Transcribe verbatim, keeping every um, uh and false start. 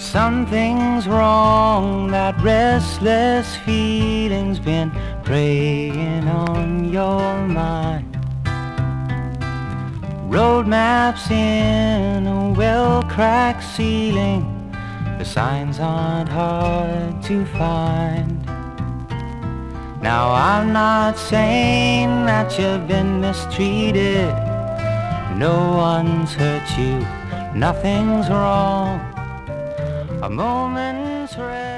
Something's wrong, that restless feeling's been preying on your mind. Road maps in a well-cracked ceiling, the signs aren't hard to find. Now I'm not saying that you've been mistreated. No one's hurt you, nothing's wrong. A moment's rest.